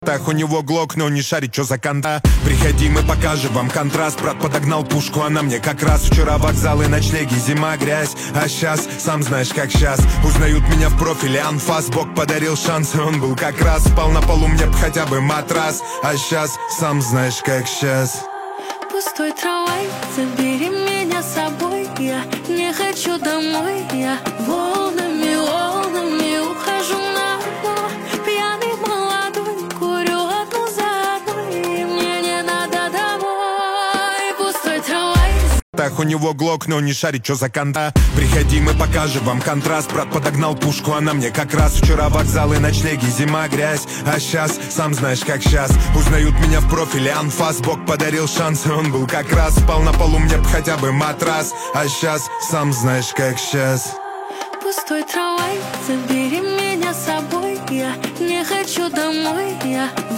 Так у него глок, но не шарит, чё за конта. Приходи, мы покажем вам контраст. Брат подогнал пушку, она мне как раз. Вчера вокзалы, ночлеги, зима, грязь. А сейчас, сам знаешь, как сейчас. Узнают меня в профиле анфас. Бог подарил шанс, и он был как раз. Спал на полу, мне б хотя бы матрас. А сейчас, сам знаешь, как сейчас. Пустой трамвай, забери меня с собой. Я не хочу домой. Я волнами, волнами ухожу на дно. Пьяный молодой, курю одну за одной. И мне не надо домой. Пустой трамвай. Так у него глок, но не шарит, чё за конта. Приходи, мы покажем вам контраст. Брат подогнал пушку, она мне как раз. Вчера вокзалы, ночлеги, зима, грязь. А сейчас, сам знаешь, как сейчас. Узнают меня в профиле анфас. Бог подарил шанс, и он был как раз. Спал на полу, мне б хотя бы матрас. А сейчас, сам знаешь, как сейчас. Пустой трамвай, забери меня с собой. Я не хочу домой. Я